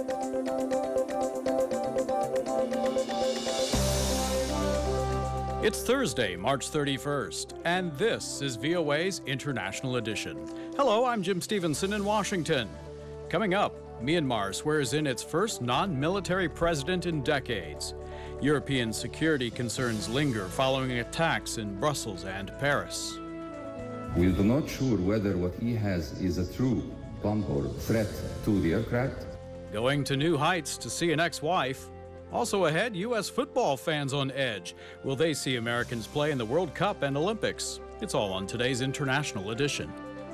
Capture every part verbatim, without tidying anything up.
It's Thursday, March thirty-first, and this is V O A's International Edition. Hello, I'm Jim Stevenson in Washington. Coming up, Myanmar swears in its first non-military president in decades. European security concerns linger following attacks in Brussels and Paris. We are not sure whether what he has is a true bomb or threat to the aircraft. Going to new heights to see an ex-wife. Also ahead, U S football fans on edge. Will they see Americans play in the World Cup and Olympics? It's all on today's International Edition.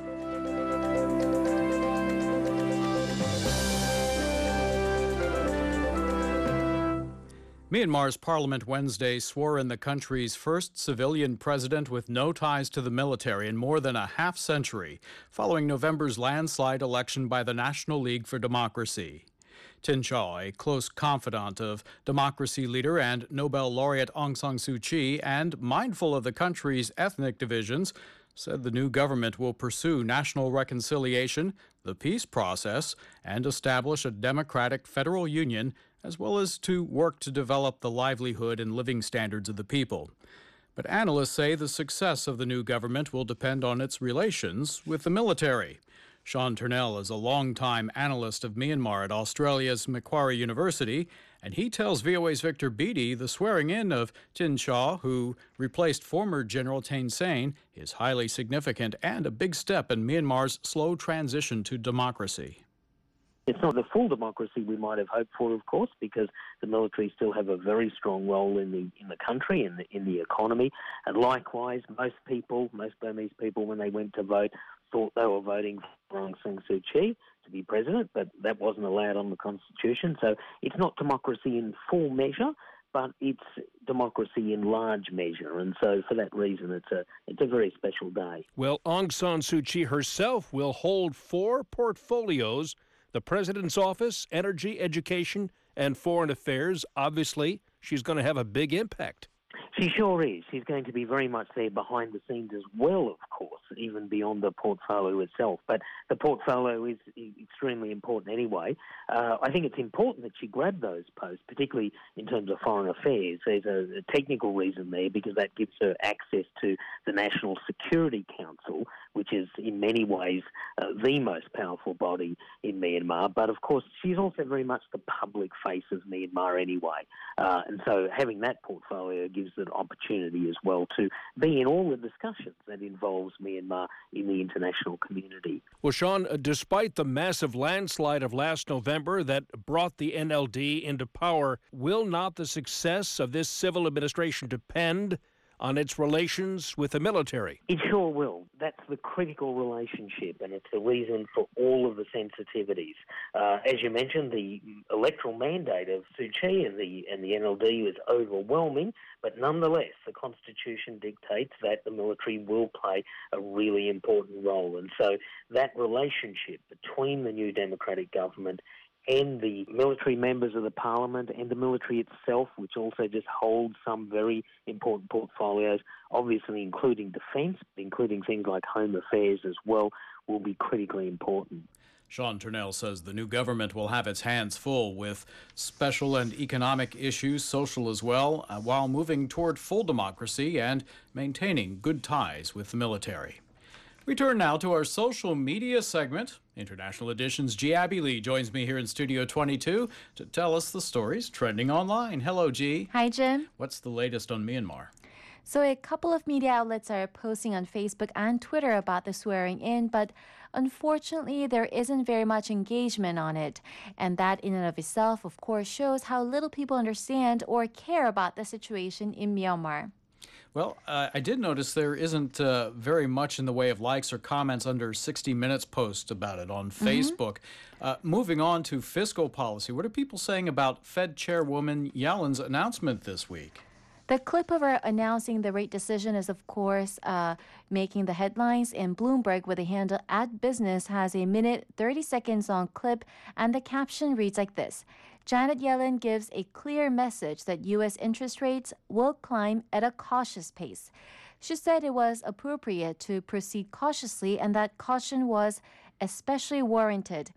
Myanmar's parliament Wednesday swore in the country's first civilian president with no ties to the military in more than a half century, following November's landslide election by the National League for Democracy. Tin Schaw, a close confidant of democracy leader and Nobel laureate Aung San Suu Kyi, and mindful of the country's ethnic divisions, said the new government will pursue national reconciliation, the peace process, and establish a democratic federal union, as well as to work to develop the livelihood and living standards of the people. But analysts say the success of the new government will depend on its relations with the military. Sean Turnell is a longtime analyst of Myanmar at Australia's Macquarie University, and he tells V O A's Victor Beattie the swearing-in of Tin Schaw, who replaced former General Thein Sein, is highly significant and a big step in Myanmar's slow transition to democracy. It's not the full democracy we might have hoped for, of course, because the military still have a very strong role in the in the country and in, in the economy. And likewise, most people, most Burmese people, when they went to vote, thought they were voting for Aung San Suu Kyi to be president, but that wasn't allowed on the Constitution. So it's not democracy in full measure, but it's democracy in large measure. And so for that reason, it's a it's a very special day. Well, Aung San Suu Kyi herself will hold four portfolios: the President's Office, Energy, Education, and Foreign Affairs. Obviously, she's going to have a big impact. She sure is. She's going to be very much there behind the scenes as well, of course, even beyond the portfolio itself. But the portfolio is extremely important anyway. Uh, I think it's important that she grabbed those posts, particularly in terms of foreign affairs. There's a, a technical reason there because that gives her access to the National Security Council, which is in many ways uh, the most powerful body in Myanmar. But of course, she's also very much the public face of Myanmar anyway. Uh, and so having that portfolio gives an opportunity as well to be in all the discussions that involves Myanmar in the international community. Well, Sean, despite the massive landslide of last November that brought the N L D into power, will not the success of this civil administration depend on its relations with the military? It sure will. That's the critical relationship, and it's the reason for all of the sensitivities. Uh, as you mentioned, the electoral mandate of Suu Kyi and the, and the N L D was overwhelming, but nonetheless, the Constitution dictates that the military will play a really important role. And so that relationship between the new democratic government and the military members of the parliament and the military itself, which also just holds some very important portfolios, obviously including defence, including things like home affairs as well, will be critically important. Sean Turnell says the new government will have its hands full with special and economic issues, social as well, uh, while moving toward full democracy and maintaining good ties with the military. We turn now to our social media segment. International Edition's G. Abby Lee joins me here in Studio twenty-two to tell us the stories trending online. Hello, G. Hi, Jim. What's the latest on Myanmar? So a couple of media outlets are posting on Facebook and Twitter about the swearing in, but unfortunately, there isn't very much engagement on it. And that in and of itself, of course, shows how little people understand or care about the situation in Myanmar. Well, uh, I did notice there isn't uh, very much in the way of likes or comments under sixty minutes post about it on Facebook. Mm-hmm. Uh, moving on to fiscal policy, what are people saying about Fed Chairwoman Yellen's announcement this week? The clip of her announcing the rate decision is, of course, uh, making the headlines, and Bloomberg with the handle at business has a minute, thirty seconds long clip, and the caption reads like this. Janet Yellen gives a clear message that U S interest rates will climb at a cautious pace. She said it was appropriate to proceed cautiously and that caution was especially warranted.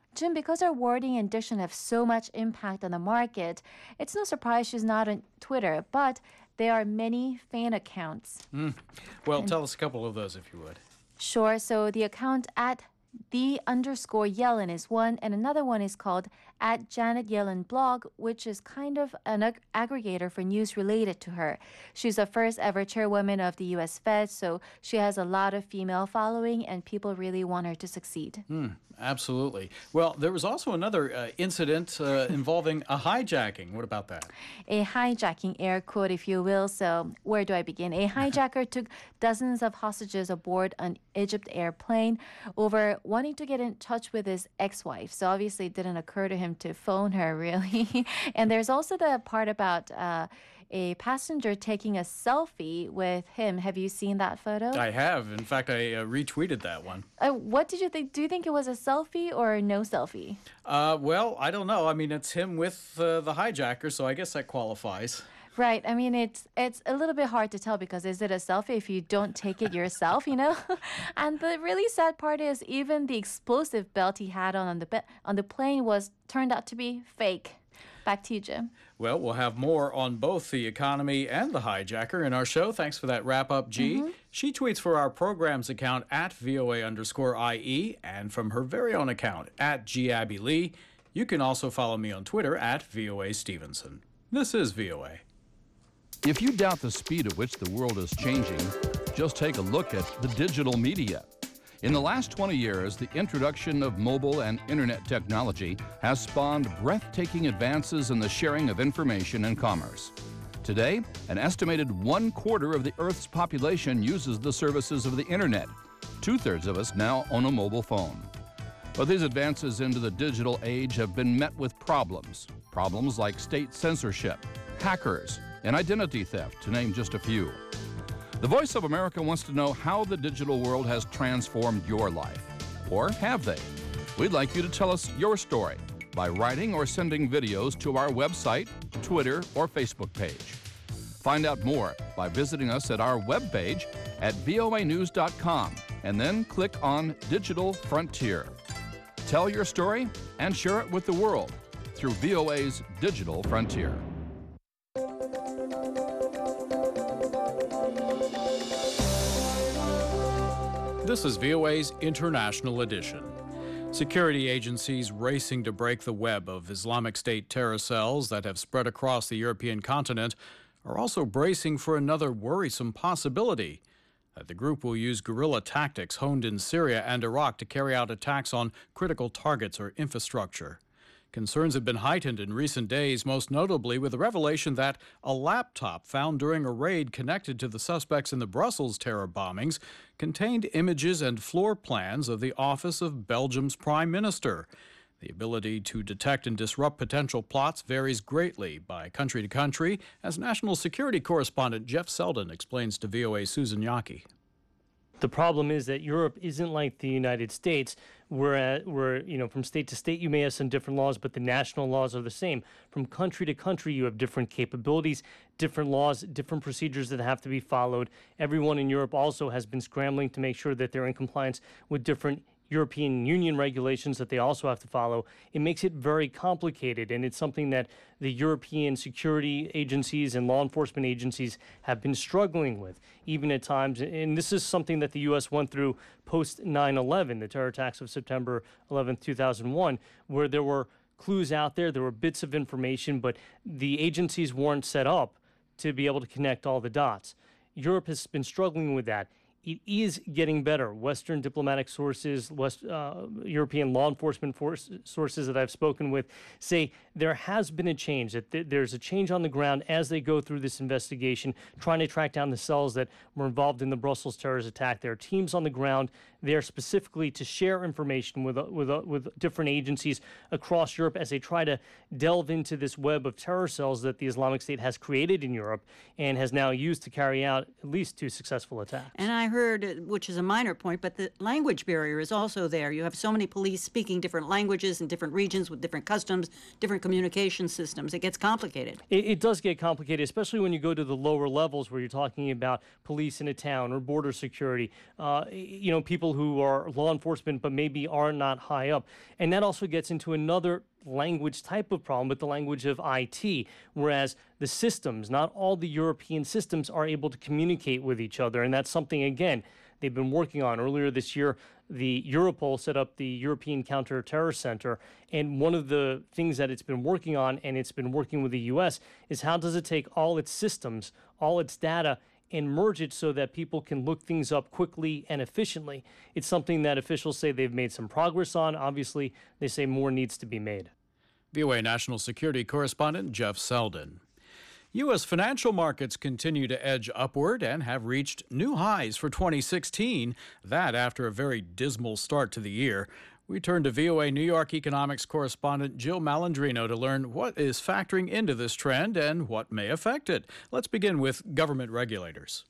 Jim, because her wording and diction have so much impact on the market, it's no surprise she's not on Twitter, but there are many fan accounts. Mm. Well, and tell us a couple of those if you would. Sure. So the account at the underscore Yellen is one, and another one is called at Janet Yellen blog, which is kind of an ag- aggregator for news related to her. She's the first ever chairwoman of the U S Fed, so she has a lot of female following, and people really want her to succeed. Mm, absolutely. Well, there was also another uh, incident uh, involving a hijacking. What about that? A hijacking, air quote, if you will. So where do I begin? A hijacker took dozens of hostages aboard an Egypt airplane over wanting to get in touch with his ex-wife. So obviously it didn't occur to him to phone her, really. And there's also the part about uh, a passenger taking a selfie with him. Have you seen that photo? I have. In fact, I uh, retweeted that one. Uh, what did you think? Do you think it was a selfie or no selfie? Uh, well, I don't know. I mean, it's him with uh, the hijacker, so I guess that qualifies. Right. I mean, it's it's a little bit hard to tell because is it a selfie if you don't take it yourself, you know? And the really sad part is even the explosive belt he had on on the be- on the plane was turned out to be fake. Back to you, Jim. Well, we'll have more on both the economy and the hijacker in our show. Thanks for that wrap-up, G. Mm-hmm. She tweets for our program's account at VOA underscore IE and from her very own account at G Abby Lee. You can also follow me on Twitter at VOA Stevenson. This is V O A. If you doubt the speed at which the world is changing, just take a look at the digital media. In the last twenty years, the introduction of mobile and internet technology has spawned breathtaking advances in the sharing of information and commerce. Today, an estimated one quarter of the Earth's population uses the services of the internet. Two-thirds of us now own a mobile phone. But these advances into the digital age have been met with problems. Problems like state censorship, hackers, and identity theft, to name just a few. The Voice of America wants to know how the digital world has transformed your life. Or have they? We'd like you to tell us your story by writing or sending videos to our website, Twitter, or Facebook page. Find out more by visiting us at our webpage at voa news dot com and then click on Digital Frontier. Tell your story and share it with the world through V O A's Digital Frontier. This is V O A's International Edition. Security agencies racing to break the web of Islamic State terror cells that have spread across the European continent are also bracing for another worrisome possibility that the group will use guerrilla tactics honed in Syria and Iraq to carry out attacks on critical targets or infrastructure. Concerns have been heightened in recent days, most notably with the revelation that a laptop found during a raid connected to the suspects in the Brussels terror bombings contained images and floor plans of the office of Belgium's prime minister. The ability to detect and disrupt potential plots varies greatly by country to country, as national security correspondent Jeff Selden explains to V O A's Susan Yockey. The problem is that Europe isn't like the United States, where, where, you know, from state to state you may have some different laws, but the national laws are the same. From country to country you have different capabilities, different laws, different procedures that have to be followed. Everyone in Europe also has been scrambling to make sure that they're in compliance with different European Union regulations that they also have to follow. It makes it very complicated, and it's something that the European security agencies and law enforcement agencies have been struggling with, even at times. And this is something that the U S went through post nine eleven, the terror attacks of September eleventh, two thousand one, where there were clues out there, there were bits of information, but the agencies weren't set up to be able to connect all the dots. Europe has been struggling with that. It is getting better. Western diplomatic sources, West uh, European law enforcement force, sources that I've spoken with say there has been a change, that th- there's a change on the ground as they go through this investigation, trying to track down the cells that were involved in the Brussels terrorist attack. There are teams on the ground there specifically to share information with, uh, with, uh, with different agencies across Europe as they try to delve into this web of terror cells that the Islamic State has created in Europe and has now used to carry out at least two successful attacks. And I heard, which is a minor point, but the language barrier is also there. You have so many police speaking different languages in different regions with different customs, different communication systems. It gets complicated. It, it does get complicated, especially when you go to the lower levels where you're talking about police in a town or border security. Uh, you know, people people who are law enforcement but maybe are not high up. And that also gets into another language type of problem with the language of I T, whereas the systems, not all the European systems are able to communicate with each other. And that's something, again, they've been working on. Earlier this year, the Europol set up the European Counter-Terror Center, and one of the things that it's been working on, and it's been working with the U S, is how does it take all its systems, all its data, and merge it so that people can look things up quickly and efficiently. It's something that officials say they've made some progress on. Obviously, they say more needs to be made. V O A National Security Correspondent Jeff Selden. U S financial markets continue to edge upward and have reached new highs for twenty sixteen, that after a very dismal start to the year. We turn to V O A New York economics correspondent Jill Malandrino to learn what is factoring into this trend and what may affect it. Let's begin with government regulators.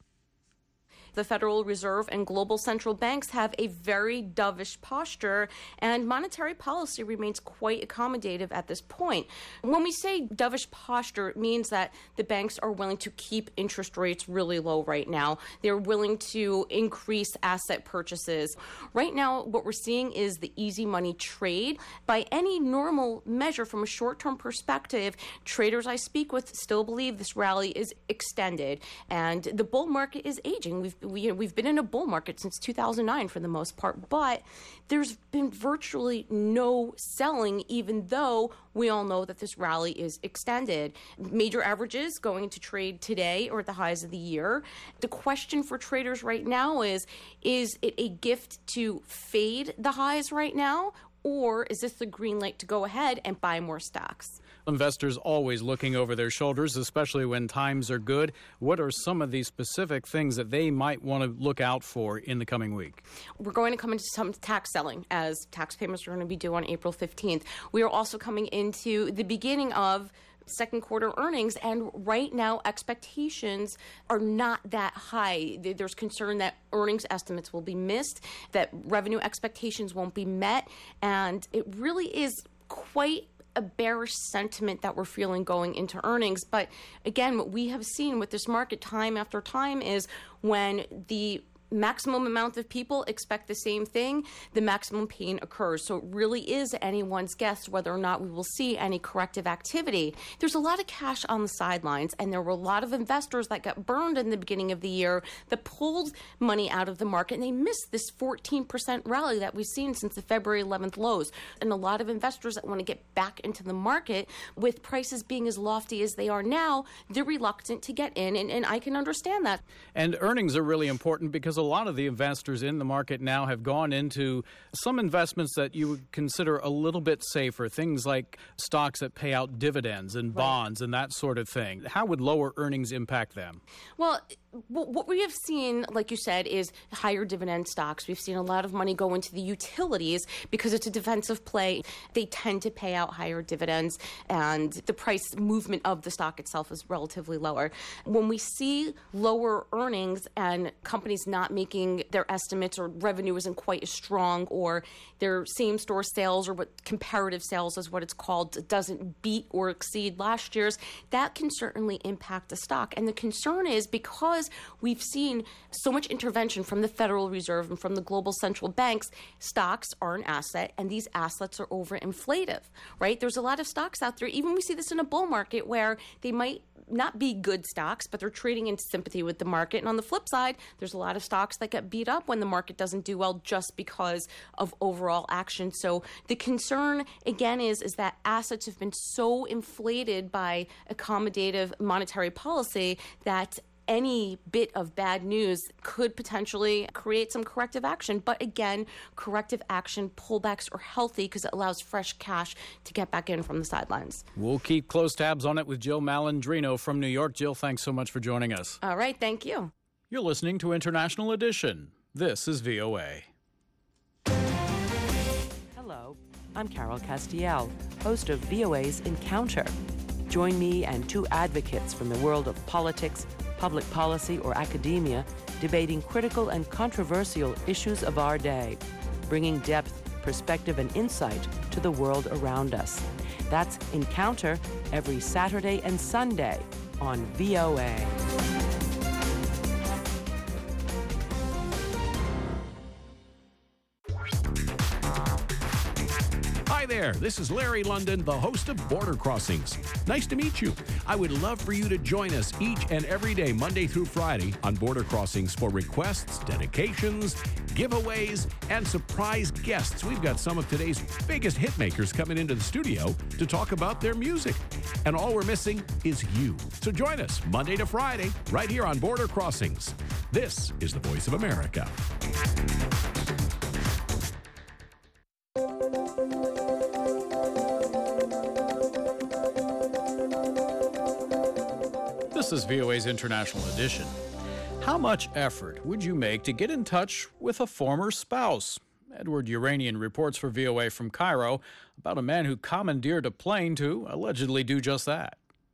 The Federal Reserve and global central banks have a very dovish posture, and monetary policy remains quite accommodative at this point. When we say dovish posture, it means that the banks are willing to keep interest rates really low right now. They're willing to increase asset purchases. Right now, what we're seeing is the easy money trade. By any normal measure from a short-term perspective, traders I speak with still believe this rally is extended, and the bull market is aging. We've We, we've been in a bull market since two thousand nine for the most part, but there's been virtually no selling, even though we all know that this rally is extended. Major averages going into trade today or at the highs of the year. The question for traders right now is, is it a gift to fade the highs right now, or is this the green light to go ahead and buy more stocks? Investors always looking over their shoulders, especially when times are good. What are some of the specific things that they might want to look out for in the coming week? We're going to come into some tax selling, as tax payments are going to be due on April fifteenth. We are also coming into the beginning of second quarter earnings, and right now expectations are not that high. There's concern that earnings estimates will be missed, that revenue expectations won't be met, and it really is quite a bearish sentiment that we're feeling going into earnings. But again, what we have seen with this market time after time is when the maximum amount of people expect the same thing, the maximum pain occurs. So it really is anyone's guess whether or not we will see any corrective activity. There's a lot of cash on the sidelines, and there were a lot of investors that got burned in the beginning of the year that pulled money out of the market, and they missed this fourteen percent rally that we've seen since the February eleventh lows. And a lot of investors that want to get back into the market, with prices being as lofty as they are now, they're reluctant to get in, and, and I can understand that. And earnings are really important because a lot of the investors in the market now have gone into some investments that you would consider a little bit safer, things like stocks that pay out dividends and bonds and that sort of thing. How would lower earnings impact them? Well, what we have seen, like you said, is higher dividend stocks. We've seen a lot of money go into the utilities because it's a defensive play. They tend to pay out higher dividends, and the price movement of the stock itself is relatively lower. When we see lower earnings and companies not making their estimates, or revenue isn't quite as strong, or their same-store sales, or what comparative sales is what it's called, doesn't beat or exceed last year's, that can certainly impact the stock. And the concern is because we've seen so much intervention from the Federal Reserve and from the global central banks, stocks are an asset, and these assets are overinflative, right? There's a lot of stocks out there. Even we see this in a bull market where they might not be good stocks, but they're trading in sympathy with the market. And on the flip side, there's a lot of stocks that get beat up when the market doesn't do well just because of overall action. So the concern, again, is, is that assets have been so inflated by accommodative monetary policy that any bit of bad news could potentially create some corrective action. But again, corrective action pullbacks are healthy because it allows fresh cash to get back in from the sidelines. We'll keep close tabs on it with Jill Malandrino from New York. Jill, thanks so much for joining us. All right, thank you. You're listening to International Edition. This is V O A. Hello, I'm Carol Castiel, host of V O A's Encounter. Join me and two advocates from the world of politics, public policy, or academia, debating critical and controversial issues of our day, bringing depth, perspective, and insight to the world around us. That's Encounter every Saturday and Sunday on V O A. there. This is Larry London, the host of Border Crossings. Nice to meet you. I would love for you to join us each and every day, Monday through Friday, on Border Crossings for requests, dedications, giveaways, and surprise guests. We've got some of today's biggest hit makers coming into the studio to talk about their music. And all we're missing is you. So join us Monday to Friday, right here on Border Crossings. This is the Voice of America. This is V O A's International Edition. How much effort would you make to get in touch with a former spouse? Edward Uranian reports for V O A from Cairo about a man who commandeered a plane to allegedly do just that.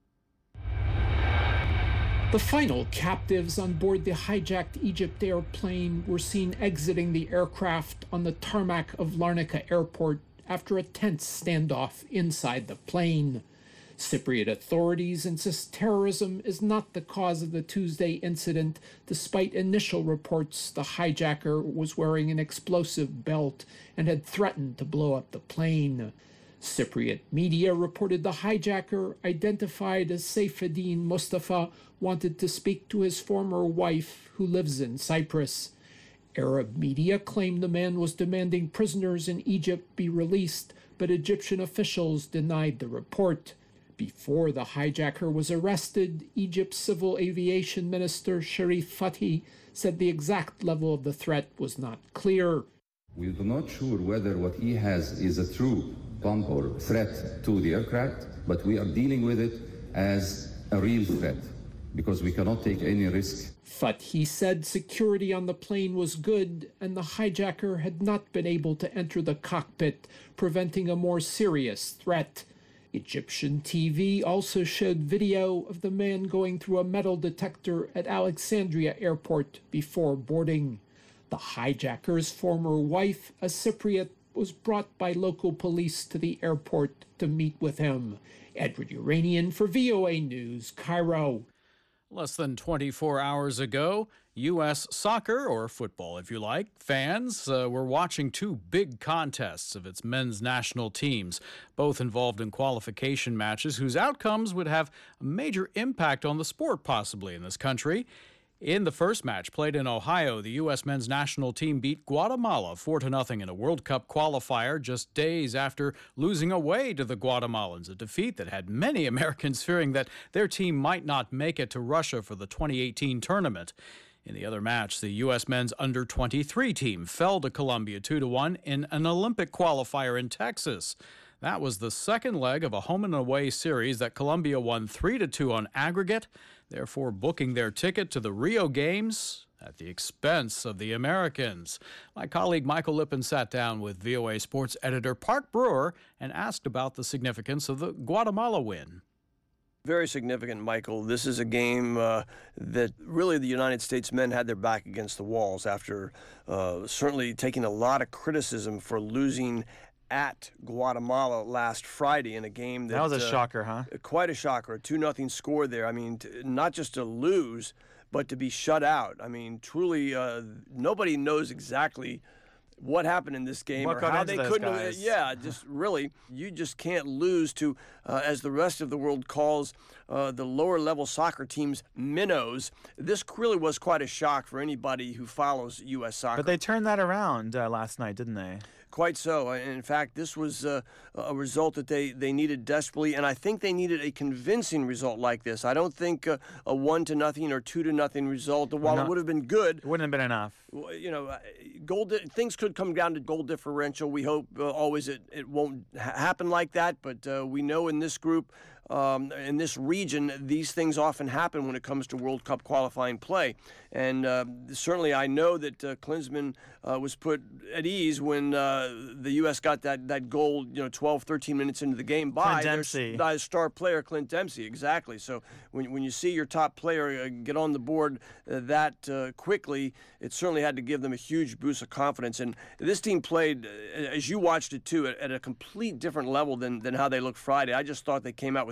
The final captives on board the hijacked Egypt airplane were seen exiting the aircraft on the tarmac of Larnaca Airport after a tense standoff inside the plane. Cypriot authorities insist terrorism is not the cause of the Tuesday incident, despite initial reports the hijacker was wearing an explosive belt and had threatened to blow up the plane. Cypriot media reported the hijacker, identified as Saifuddin Mustafa, wanted to speak to his former wife, who lives in Cyprus. Arab media claimed the man was demanding prisoners in Egypt be released, but Egyptian officials denied the report. Before the hijacker was arrested, Egypt's civil aviation minister Sharif Fathi said the exact level of the threat was not clear. We are not sure whether what he has is a true bomb or threat to the aircraft, but we are dealing with it as a real threat because we cannot take any risk. Fathi said security on the plane was good and the hijacker had not been able to enter the cockpit, preventing a more serious threat. Egyptian T V also showed video of the man going through a metal detector at Alexandria Airport before boarding. The hijacker's former wife, a Cypriot, was brought by local police to the airport to meet with him. Edward Uranian for V O A News, Cairo. Less than twenty-four hours ago, U S soccer, or football if you like, fans uh, were watching two big contests of its men's national teams, both involved in qualification matches whose outcomes would have a major impact on the sport possibly in this country. In the first match, played in Ohio, the U S men's national team beat Guatemala four to nothing in a World Cup qualifier just days after losing away to the Guatemalans, a defeat that had many Americans fearing that their team might not make it to Russia for the twenty eighteen tournament. In the other match, the U S men's under twenty-three team fell to Colombia two to one in an Olympic qualifier in Texas. That was the second leg of a home and away series that Colombia won three to two on aggregate, therefore booking their ticket to the Rio Games at the expense of the Americans. My colleague Michael Lippin sat down with V O A sports editor Park Brewer and asked about the significance of the Guatemala win. Very significant, Michael. This is a game uh, that really the United States men had their back against the walls after uh, certainly taking a lot of criticism for losing at Guatemala last Friday in a game that, that was a uh, shocker, huh? Quite a shocker. A two nothing score there. I mean, t- not just to lose, but to be shut out. I mean, truly, uh, nobody knows exactly what happened in this game what or how they couldn't. Guys? Yeah, just really, you just can't lose to, uh, as the rest of the world calls uh, the lower level soccer teams, minnows. This really was quite a shock for anybody who follows U S soccer. But they turned that around uh, last night, didn't they? Quite so. In fact, this was uh, a result that they, they needed desperately, and I think they needed a convincing result like this. I don't think uh, a one to nothing or two to nothing result, while no, it would have been good, it wouldn't have been enough. You know, goal di- things could come down to goal differential. We hope uh, always it, it won't ha- happen like that, but uh, we know in this group, um, in this region, these things often happen when it comes to World Cup qualifying play. And uh, certainly I know that uh, Klinsmann uh, was put at ease when uh, the U S got that, that goal, you know, twelve, thirteen minutes into the game by Clint Dempsey. their star player, Clint Dempsey. Exactly. So when, when you see your top player uh, get on the board uh, that uh, quickly, it certainly had to give them a huge boost of confidence. And this team played, uh, as you watched it too, at, at a complete different level than, than how they looked Friday. I just thought they came out with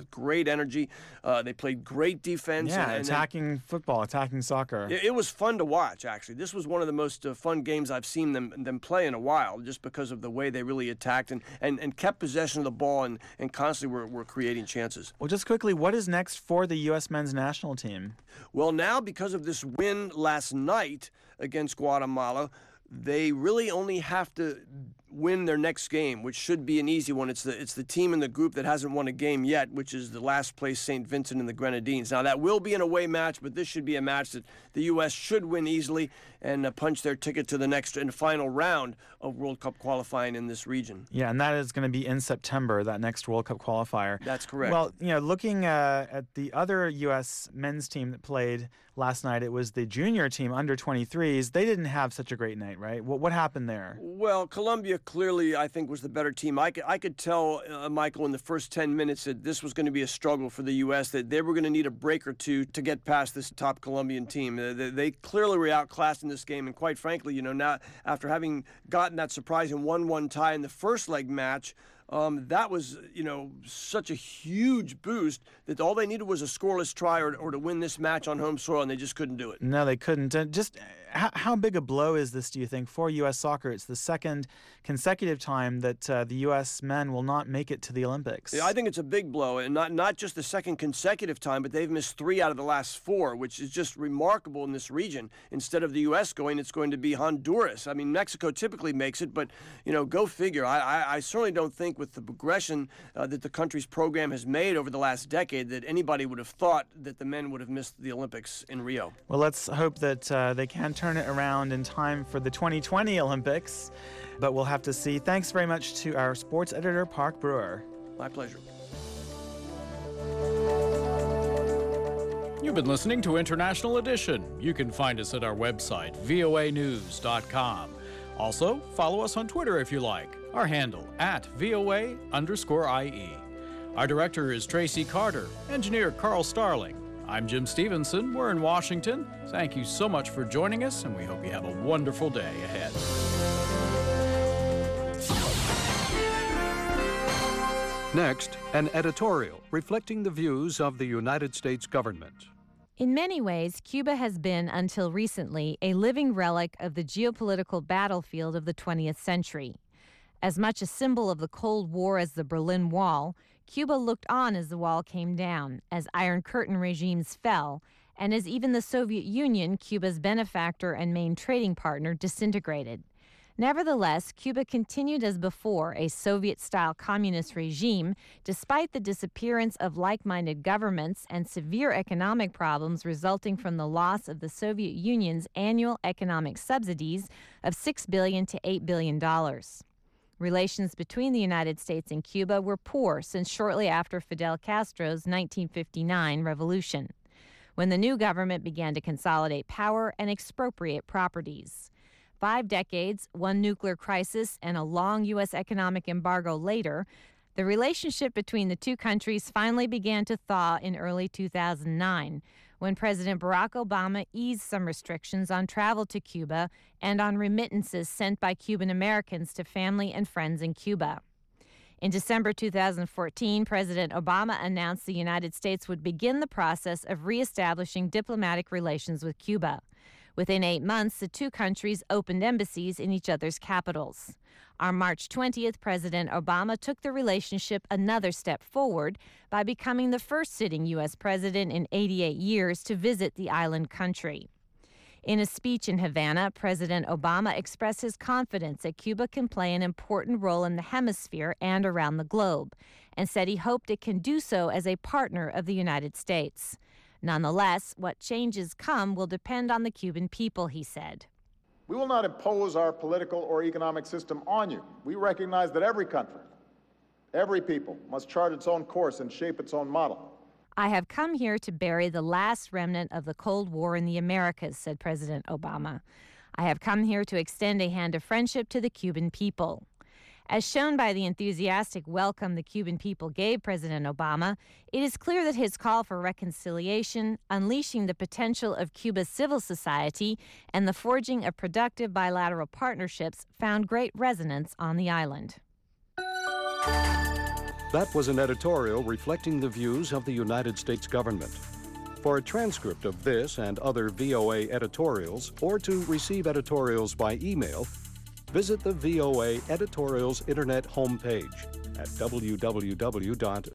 with great energy. Uh, they played great defense. Yeah, and, and attacking then, football, attacking soccer. It, it was fun to watch, actually. This was one of the most uh, fun games I've seen them them play in a while, just because of the way they really attacked and, and, and kept possession of the ball and, and constantly were, were creating chances. Well, just quickly, what is next for the U S men's national team? Well, now, because of this win last night against Guatemala, they really only have to win their next game, which should be an easy one. It's the it's the team in the group that hasn't won a game yet, which is the last place Saint Vincent and the Grenadines. Now, that will be an away match, but this should be a match that the U S should win easily and uh, punch their ticket to the next and final round of World Cup qualifying in this region. Yeah, and that is going to be in September, that next World Cup qualifier. That's correct. Well, you know, looking uh, at the other U S men's team that played last night, it was the junior team, under twenty-threes. They didn't have such a great night, right? What, what happened there? Well, Colombia clearly, I think, was the better team. I could, I could tell, uh, Michael, in the first ten minutes that this was going to be a struggle for the U S, that they were going to need a break or two to get past this top Colombian team. Uh, they, they clearly were outclassed in this game, and quite frankly, you know, now after having gotten that surprising one one tie in the first leg match, Um, that was, you know, such a huge boost that all they needed was a scoreless try or, or to win this match on home soil, and they just couldn't do it. No, they couldn't. Uh, just how, how big a blow is this, do you think, for U S soccer? It's the second consecutive time that uh, the U S men will not make it to the Olympics. Yeah, I think it's a big blow, and not, not just the second consecutive time, but they've missed three out of the last four, which is just remarkable in this region. Instead of the U S going, it's going to be Honduras. I mean, Mexico typically makes it, but, you know, go figure. I, I, I certainly don't think with the progression uh, that the country's program has made over the last decade that anybody would have thought that the men would have missed the Olympics in Rio. Well, let's hope that uh, they can turn it around in time for the twenty twenty Olympics, but we'll have to see. Thanks very much to our sports editor, Park Brewer. My pleasure. You've been listening to International Edition. You can find us at our website, V O A news dot com. Also, follow us on Twitter if you like. Our handle, at V O A underscore I E. Our director is Tracy Carter, engineer Carl Starling. I'm Jim Stevenson. We're in Washington. Thank you so much for joining us, and we hope you have a wonderful day ahead. Next, an editorial reflecting the views of the United States government. In many ways, Cuba has been, until recently, a living relic of the geopolitical battlefield of the twentieth century. As much a symbol of the Cold War as the Berlin Wall, Cuba looked on as the wall came down, as Iron Curtain regimes fell, and as even the Soviet Union, Cuba's benefactor and main trading partner, disintegrated. Nevertheless, Cuba continued as before a Soviet-style communist regime, despite the disappearance of like-minded governments and severe economic problems resulting from the loss of the Soviet Union's annual economic subsidies of six billion dollars to eight billion dollars. Relations between the United States and Cuba were poor since shortly after Fidel Castro's nineteen fifty-nine revolution, when the new government began to consolidate power and expropriate properties. Five decades, one nuclear crisis, and a long U S economic embargo later, the relationship between the two countries finally began to thaw in early two thousand nine, when President Barack Obama eased some restrictions on travel to Cuba and on remittances sent by Cuban Americans to family and friends in Cuba. In December two thousand fourteen, President Obama announced the United States would begin the process of reestablishing diplomatic relations with Cuba. Within eight months, the two countries opened embassies in each other's capitals. On March twentieth, President Obama took the relationship another step forward by becoming the first sitting U S president in eighty-eight years to visit the island country. In a speech in Havana, President Obama expressed his confidence that Cuba can play an important role in the hemisphere and around the globe, and said he hoped it can do so as a partner of the United States. Nonetheless, what changes come will depend on the Cuban people, he said. We will not impose our political or economic system on you. We recognize that every country, every people, must chart its own course and shape its own model. I have come here to bury the last remnant of the Cold War in the Americas, said President Obama. I have come here to extend a hand of friendship to the Cuban people. As shown by the enthusiastic welcome the Cuban people gave President Obama, it is clear that his call for reconciliation, unleashing the potential of Cuba's civil society, and the forging of productive bilateral partnerships found great resonance on the island. That was an editorial reflecting the views of the United States government. For a transcript of this and other V O A editorials, or to receive editorials by email, visit the V O A Editorials Internet homepage at w w w dot